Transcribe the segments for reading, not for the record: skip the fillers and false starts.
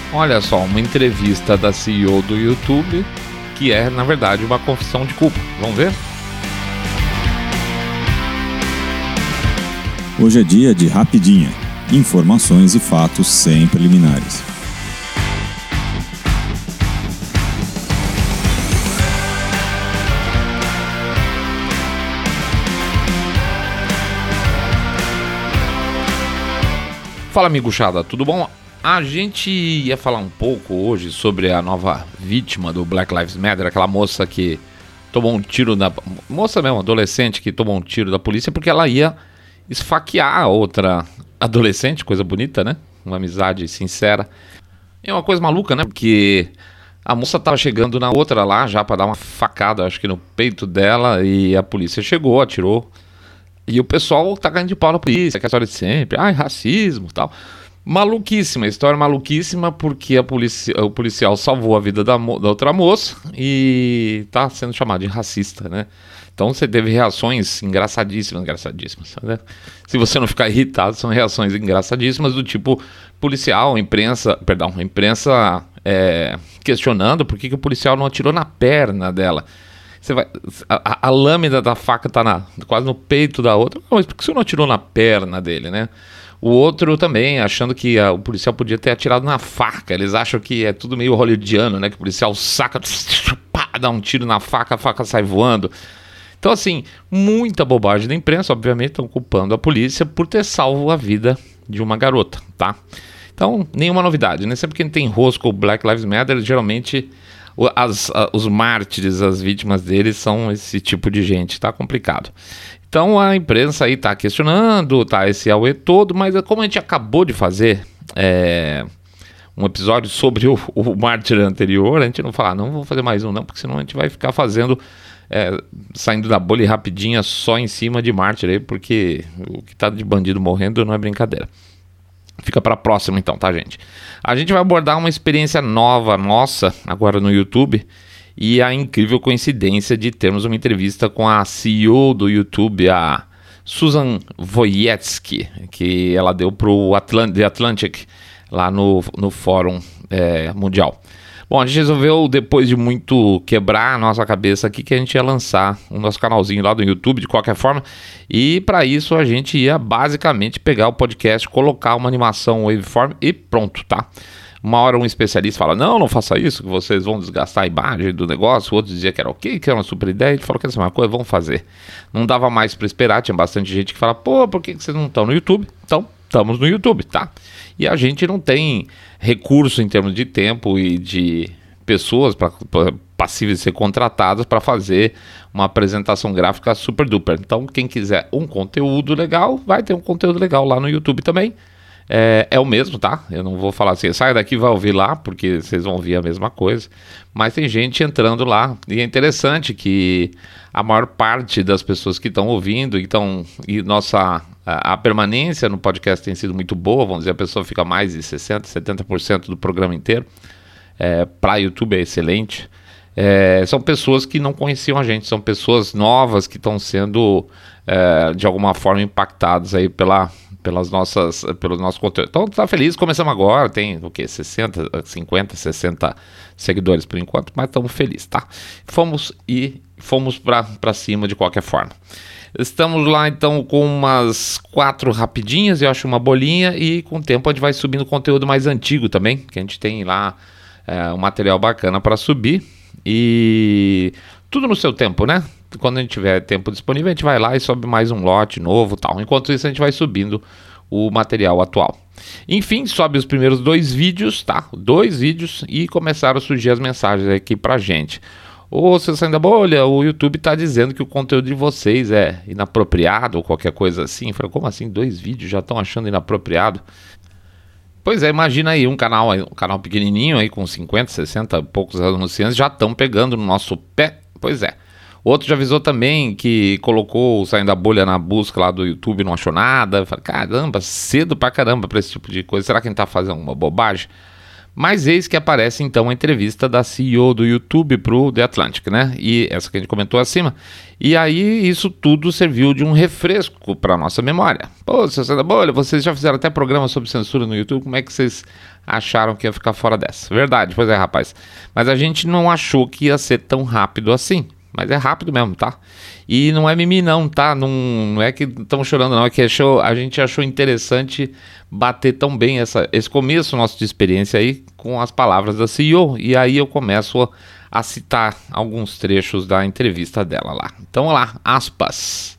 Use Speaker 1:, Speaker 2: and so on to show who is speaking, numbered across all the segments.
Speaker 1: Olha só, uma entrevista da CEO do YouTube, que é, na verdade, uma confissão de culpa. Vamos ver?
Speaker 2: Hoje é dia de Rapidinha. Informações e fatos sem preliminares.
Speaker 1: Fala, amigo-chada, tudo bom? A gente ia falar um pouco hoje sobre a nova vítima do Black Lives Matter, aquela moça que tomou um tiro da... Moça mesmo, adolescente que tomou um tiro da polícia porque ela ia esfaquear a outra adolescente, coisa bonita, né? Uma amizade sincera. É uma coisa maluca, né? Porque a moça tava chegando na outra lá já pra dar uma facada, acho que no peito dela, e a polícia chegou, atirou. E o pessoal tá caindo de pau na polícia, que é a história de sempre. Ai, racismo e tal. Maluquíssima, história maluquíssima, porque o policial salvou a vida da outra moça e tá sendo chamado de racista, né? Então você teve reações engraçadíssimas, né? Se você não ficar irritado, são reações engraçadíssimas do tipo policial, imprensa questionando por que o policial não atirou na perna dela. A lâmina da faca tá quase no peito da outra. Mas por que você não atirou na perna dele, né? O outro também, achando que o policial podia ter atirado na faca. Eles acham que é tudo meio hollywoodiano, né? Que o policial saca, pá, dá um tiro na faca, a faca sai voando. Então, assim, muita bobagem da imprensa. Obviamente estão culpando a polícia por ter salvo a vida de uma garota, tá? Então, nenhuma novidade, né? Sempre que tem rosco o Black Lives Matter, geralmente... os mártires, as vítimas deles são esse tipo de gente, tá complicado. Então a imprensa aí tá questionando, tá esse auê todo, mas como a gente acabou de fazer um episódio sobre o mártir anterior, a gente não fala, não vou fazer mais um não, porque senão a gente vai ficar fazendo, saindo da bolha rapidinha só em cima de mártir aí, porque o que tá de bandido morrendo não é brincadeira. Fica para a próxima então, tá, gente? A gente vai abordar uma experiência nova nossa agora no YouTube e a incrível coincidência de termos uma entrevista com a CEO do YouTube, a Susan Wojcicki, que ela deu para o The Atlantic lá no Fórum Mundial. Bom, a gente resolveu, depois de muito quebrar a nossa cabeça aqui, que a gente ia lançar o nosso canalzinho lá do YouTube, de qualquer forma, e para isso a gente ia basicamente pegar o podcast, colocar uma animação waveform e pronto, tá? Uma hora um especialista fala, não faça isso, que vocês vão desgastar a imagem do negócio, o outro dizia que era ok, que era uma super ideia, a gente falou que essa é uma coisa, vamos fazer. Não dava mais para esperar, tinha bastante gente que fala, pô, por que vocês não estão no YouTube? Então, estamos no YouTube, tá? E a gente não tem recurso em termos de tempo e de pessoas passíveis de ser contratadas para fazer uma apresentação gráfica super duper. Então, quem quiser um conteúdo legal, vai ter um conteúdo legal lá no YouTube também. É o mesmo, tá? Eu não vou falar assim, sai daqui e vai ouvir lá, porque vocês vão ouvir a mesma coisa. Mas tem gente entrando lá. E é interessante que a maior parte das pessoas que estão ouvindo, a permanência no podcast tem sido muito boa, vamos dizer, a pessoa fica mais de 60%, 70% do programa inteiro. Para YouTube é excelente. São pessoas que não conheciam a gente, são pessoas novas que estão sendo, de alguma forma, impactadas aí pelo nosso conteúdo. Então tá feliz, começamos agora, tem o quê? 50, 60 seguidores por enquanto, mas estamos felizes, tá? Fomos para cima de qualquer forma. Estamos lá então com umas 4 rapidinhas, eu acho uma bolinha, e com o tempo a gente vai subindo conteúdo mais antigo também, que a gente tem lá um material bacana para subir, e tudo no seu tempo, né? Quando a gente tiver tempo disponível, a gente vai lá e sobe mais um lote novo e tal. Enquanto isso, a gente vai subindo o material atual. Enfim, sobe os primeiros 2 vídeos, tá? 2 vídeos, e começaram a surgir as mensagens aqui pra gente. Ô, vocês saindo da bolha, o YouTube tá dizendo que o conteúdo de vocês é inapropriado ou qualquer coisa assim. Eu falei, como assim? 2 vídeos já estão achando inapropriado? Pois é, imagina aí, um canal pequenininho aí com 50, 60 poucos anunciantes já estão pegando no nosso pé. Pois é. Outro já avisou também que colocou o Saindo da Bolha na busca lá do YouTube, não achou nada. Eu falei, caramba, cedo pra caramba pra esse tipo de coisa. Será que a gente tá fazendo uma bobagem? Mas eis que aparece então a entrevista da CEO do YouTube pro The Atlantic, né? E essa que a gente comentou acima. E aí isso tudo serviu de um refresco para nossa memória. Pô, Sessão da Bolha, vocês já fizeram até programa sobre censura no YouTube, como é que vocês acharam que ia ficar fora dessa? Verdade, pois é, rapaz. Mas a gente não achou que ia ser tão rápido assim. Mas é rápido mesmo, tá? E não é mimimi não, tá? Não é que estão chorando não, é que a gente achou interessante bater tão bem esse começo nosso de experiência aí com as palavras da CEO. E aí eu começo a citar alguns trechos da entrevista dela lá. Então, olha lá, aspas.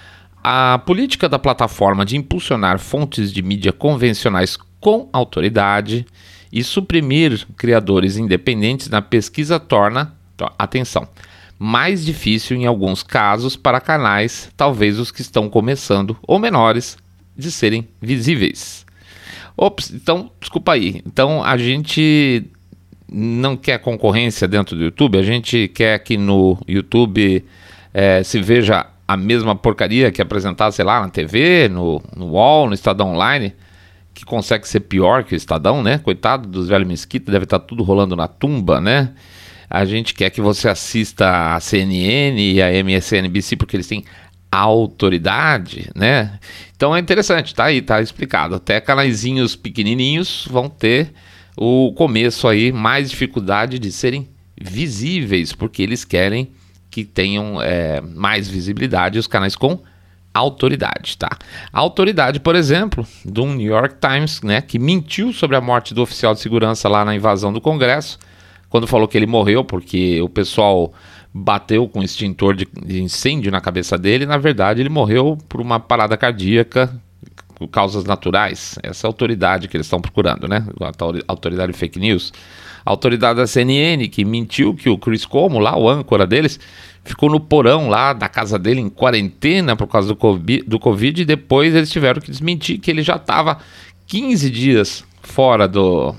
Speaker 1: A política da plataforma de impulsionar fontes de mídia convencionais com autoridade e suprimir criadores independentes na pesquisa torna, atenção, mais difícil em alguns casos para canais, talvez os que estão começando ou menores, de serem visíveis. Ops, então, desculpa aí. Então, a gente não quer concorrência dentro do YouTube, a gente quer que no YouTube se veja a mesma porcaria que apresentar, sei lá, na TV, no UOL, no Estadão Online, que consegue ser pior que o Estadão, né? Coitado dos velhos Mesquita, deve estar tudo rolando na tumba, né? A gente quer que você assista a CNN e a MSNBC porque eles têm autoridade, né? Então é interessante, tá aí, tá explicado. Até canaizinhos pequenininhos vão ter o começo aí, mais dificuldade de serem visíveis, porque eles querem que tenham mais visibilidade os canais com autoridade, tá? A autoridade, por exemplo, do New York Times, né, que mentiu sobre a morte do oficial de segurança lá na invasão do Congresso, quando falou que ele morreu porque o pessoal bateu com um extintor de incêndio na cabeça dele. Na verdade, ele morreu por uma parada cardíaca por causas naturais. Essa é a autoridade que eles estão procurando, né? A autoridade fake news. A autoridade da CNN, que mentiu que o Chris Cuomo, lá, o âncora deles, ficou no porão lá da casa dele em quarentena por causa do Covid, e depois eles tiveram que desmentir que ele já estava 15 dias fora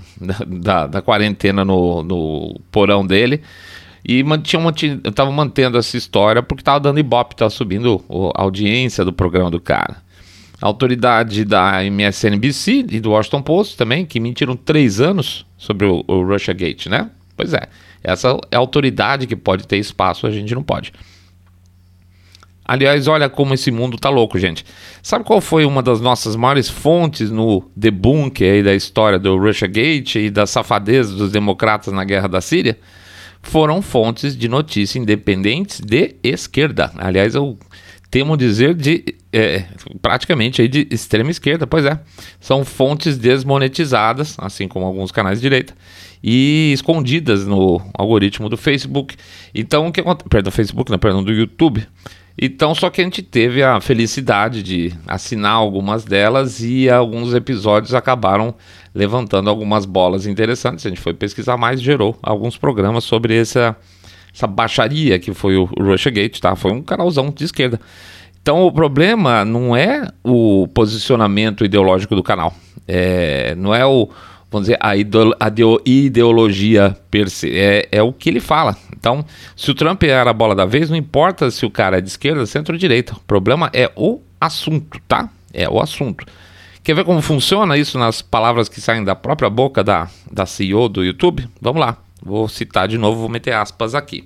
Speaker 1: da quarentena no porão dele, e estavam mantendo essa história porque estava dando ibope, estava subindo a audiência do programa do cara. A autoridade da MSNBC e do Washington Post também, que mentiram 3 anos sobre o Russiagate, né? Pois é, essa é a autoridade que pode ter espaço, a gente não pode. Aliás, olha como esse mundo tá louco, gente. Sabe qual foi uma das nossas maiores fontes no debunk aí da história do Russiagate e da safadeza dos democratas na guerra da Síria? Foram fontes de notícia independentes de esquerda. Aliás, eu temo dizer praticamente aí de extrema esquerda. Pois é, são fontes desmonetizadas, assim como alguns canais de direita, e escondidas no algoritmo do Facebook. Então, o que acontece? Do YouTube. Então, só que a gente teve a felicidade de assinar algumas delas e alguns episódios acabaram levantando algumas bolas interessantes. A gente foi pesquisar mais e gerou alguns programas sobre essa baixaria que foi o Russiagate, tá? Foi um canalzão de esquerda. Então, o problema não é o posicionamento ideológico do canal. Não é vamos dizer, a ideologia per se, é o que ele fala. Então, se o Trump era a bola da vez, não importa se o cara é de esquerda, centro ou direita. O problema é o assunto, tá? É o assunto. Quer ver como funciona isso nas palavras que saem da própria boca da CEO do YouTube? Vamos lá, vou citar de novo, vou meter aspas aqui.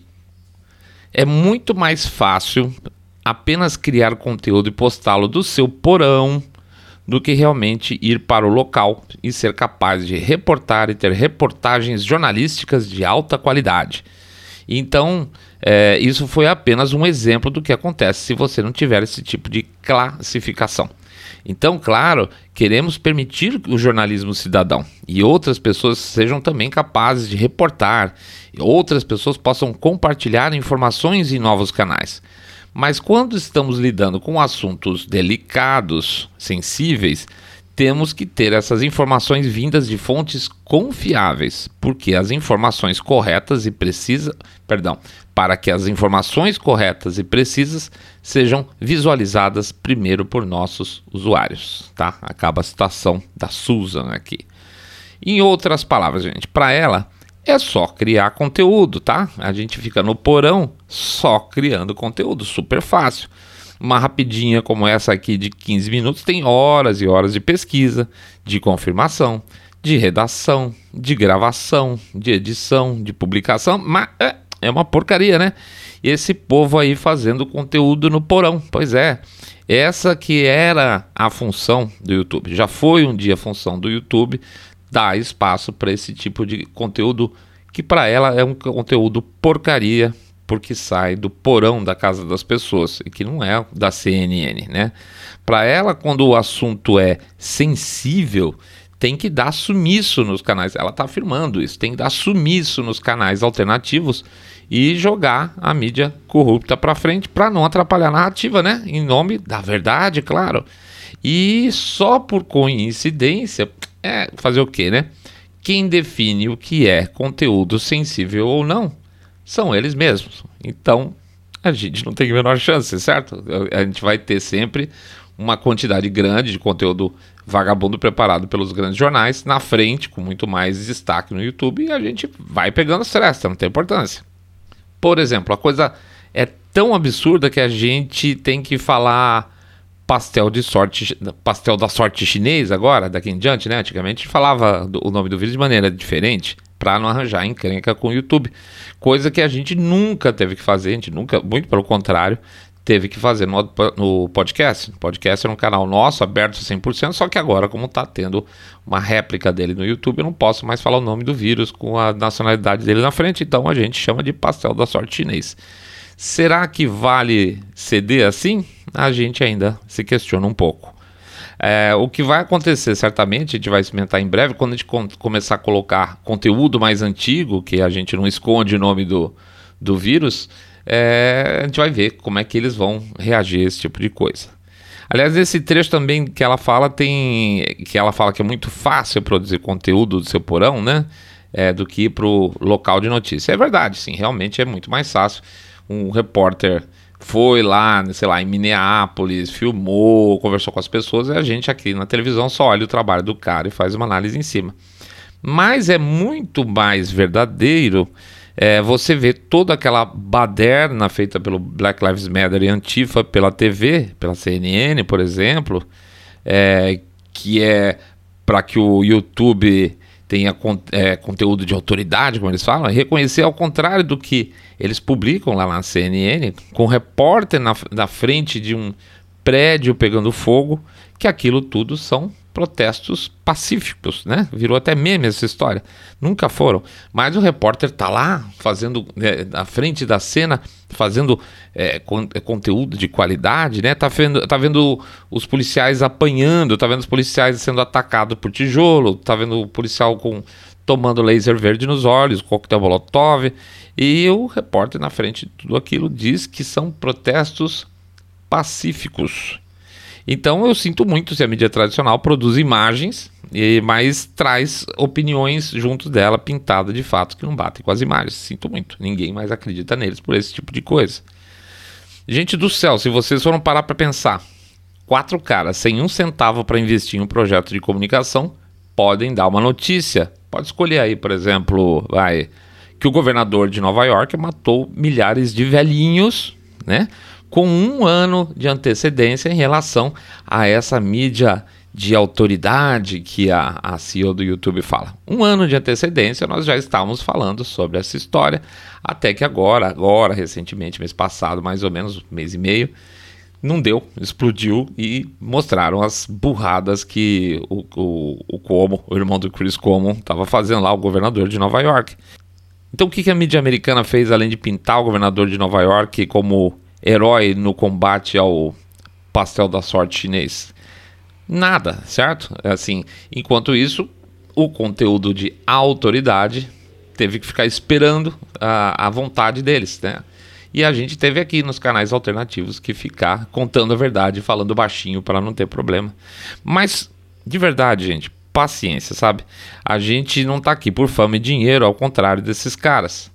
Speaker 1: É muito mais fácil apenas criar conteúdo e postá-lo do seu porão do que realmente ir para o local e ser capaz de reportar e ter reportagens jornalísticas de alta qualidade. Então, isso foi apenas um exemplo do que acontece se você não tiver esse tipo de classificação. Então, claro, queremos permitir o jornalismo cidadão e outras pessoas sejam também capazes de reportar, e outras pessoas possam compartilhar informações em novos canais. Mas quando estamos lidando com assuntos delicados, sensíveis, temos que ter essas informações vindas de fontes confiáveis, porque as informações corretas e precisas, para que as informações corretas e precisas sejam visualizadas primeiro por nossos usuários, tá? Acaba a citação da Susan aqui. Em outras palavras, gente, para ela é só criar conteúdo, tá? A gente fica no porão só criando conteúdo, super fácil. Uma rapidinha como essa aqui de 15 minutos tem horas e horas de pesquisa, de confirmação, de redação, de gravação, de edição, de publicação, mas é uma porcaria, né? Esse povo aí fazendo conteúdo no porão. Pois é, essa que era a função do YouTube. Já foi um dia a função do YouTube dar espaço para esse tipo de conteúdo que para ela é um conteúdo porcaria, porque sai do porão da casa das pessoas e que não é da CNN, né? Para ela, quando o assunto é sensível, tem que dar sumiço nos canais. Ela está afirmando isso, tem que dar sumiço nos canais alternativos e jogar a mídia corrupta para frente para não atrapalhar a narrativa, né? Em nome da verdade, claro. E só por coincidência, fazer o quê, né? Quem define o que é conteúdo sensível ou não são eles mesmos. Então, a gente não tem a menor chance, certo? A gente vai ter sempre uma quantidade grande de conteúdo vagabundo preparado pelos grandes jornais na frente, com muito mais destaque no YouTube, e a gente vai pegando as frestas, não tem importância. Por exemplo, a coisa é tão absurda que a gente tem que falar pastel da sorte chinês agora, daqui em diante, né? Antigamente a gente falava o nome do vídeo de maneira diferente para não arranjar encrenca com o YouTube, coisa que a gente nunca teve que fazer, a gente nunca, muito pelo contrário, teve que fazer no podcast. O podcast era um canal nosso, aberto 100%, só que agora, como está tendo uma réplica dele no YouTube, eu não posso mais falar o nome do vírus com a nacionalidade dele na frente, então a gente chama de pastel da sorte chinês. Será que vale ceder assim? A gente ainda se questiona um pouco. O que vai acontecer, certamente, a gente vai experimentar em breve, quando a gente começar a colocar conteúdo mais antigo, que a gente não esconde o nome do vírus, a gente vai ver como é que eles vão reagir a esse tipo de coisa. Aliás, esse trecho também que ela fala que é muito fácil produzir conteúdo do seu porão, né? Do que ir para o local de notícia. É verdade, sim, realmente é muito mais fácil. Um repórter foi lá, sei lá, em Minneapolis, filmou, conversou com as pessoas, e a gente aqui na televisão só olha o trabalho do cara e faz uma análise em cima. Mas é muito mais verdadeiro você ver toda aquela baderna feita pelo Black Lives Matter e Antifa pela TV, pela CNN, por exemplo, que é para que o YouTube tenha conteúdo de autoridade, como eles falam, reconhecer ao contrário do que eles publicam lá na CNN, com um repórter na frente de um prédio pegando fogo, que aquilo tudo são protestos pacíficos, né? Virou até meme essa história. Nunca foram. Mas o repórter tá lá, fazendo, na frente da cena, fazendo conteúdo de qualidade, né? Tá vendo os policiais apanhando, tá vendo os policiais sendo atacados por tijolo, tá vendo o policial tomando laser verde nos olhos, coquetel molotov, e o repórter na frente de tudo aquilo diz que são protestos pacíficos. Então eu sinto muito se a mídia tradicional produz imagens, mas traz opiniões junto dela pintadas de fatos que não batem com as imagens. Sinto muito, ninguém mais acredita neles por esse tipo de coisa. Gente do céu, se vocês foram parar para pensar, 4 caras sem um centavo para investir em um projeto de comunicação podem dar uma notícia. Pode escolher aí, por exemplo, que o governador de Nova York matou milhares de velhinhos, né? Com 1 ano de antecedência em relação a essa mídia de autoridade que a CEO do YouTube fala. 1 ano de antecedência, nós já estávamos falando sobre essa história, até que agora, recentemente, mês passado, mais ou menos, 1 mês e meio, não deu, explodiu e mostraram as burradas que o Cuomo, o irmão do Chris Cuomo, estava fazendo lá, o governador de Nova York. Então o que a mídia americana fez, além de pintar o governador de Nova York como herói no combate ao pastel da sorte chinês? Nada, certo? Assim, enquanto isso, o conteúdo de autoridade teve que ficar esperando a vontade deles, né? E a gente teve aqui nos canais alternativos que ficar contando a verdade, falando baixinho para não ter problema. Mas, de verdade, gente, paciência, sabe? A gente não tá aqui por fama e dinheiro, ao contrário desses caras.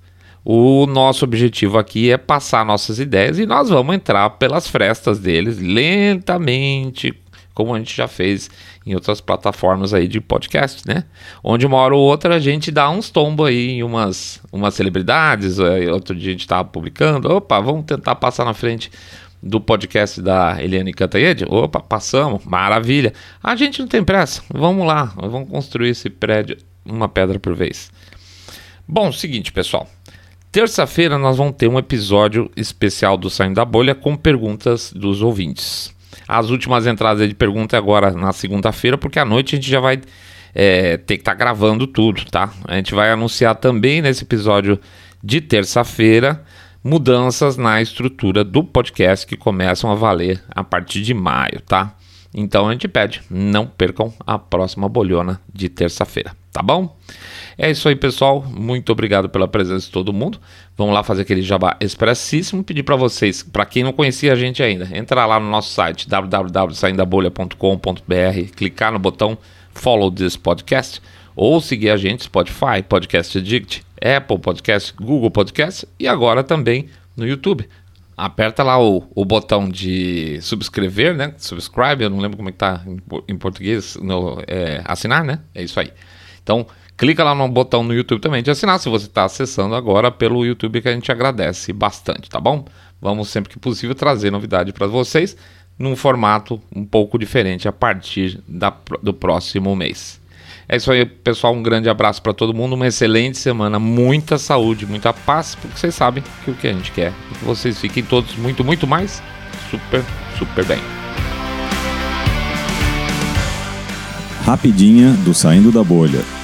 Speaker 1: O nosso objetivo aqui é passar nossas ideias e nós vamos entrar pelas frestas deles lentamente, como a gente já fez em outras plataformas aí de podcast, né? Onde uma hora ou outra a gente dá uns tombos aí em umas celebridades, outro dia a gente estava publicando, vamos tentar passar na frente. do podcast da Eliane Cantanhede? Opa, passamos, maravilha. A gente não tem pressa, vamos lá, vamos construir esse prédio uma pedra por vez. Bom, seguinte, pessoal. Terça-feira nós vamos ter um episódio especial do Saindo da Bolha com perguntas dos ouvintes. As últimas entradas de pergunta é agora na segunda-feira, porque à noite a gente já vai ter que estar gravando tudo, tá? A gente vai anunciar também nesse episódio de terça-feira mudanças na estrutura do podcast que começam a valer a partir de maio, tá? Então a gente pede, não percam a próxima bolhona de terça-feira, tá bom? É isso aí, pessoal, muito obrigado pela presença de todo mundo. Vamos lá fazer aquele jabá expressíssimo, pedir para vocês, para quem não conhecia a gente ainda, entrar lá no nosso site www.saindabolha.com.br, clicar no botão Follow this podcast ou seguir a gente Spotify, Podcast Addict, Apple Podcast, Google Podcast e agora também no YouTube. Aperta lá o botão de subscrever, né? Subscribe, eu não lembro como é que tá em português, assinar, né? É isso aí. Então, clica lá no botão no YouTube também de assinar, se você está acessando agora pelo YouTube, que a gente agradece bastante, tá bom? Vamos sempre que possível trazer novidade para vocês num formato um pouco diferente a partir do próximo mês. É isso aí, pessoal, um grande abraço para todo mundo, uma excelente semana, muita saúde, muita paz, porque vocês sabem que o que a gente quer é que vocês fiquem todos muito, muito mais super, super bem.
Speaker 2: Rapidinha do Saindo da Bolha.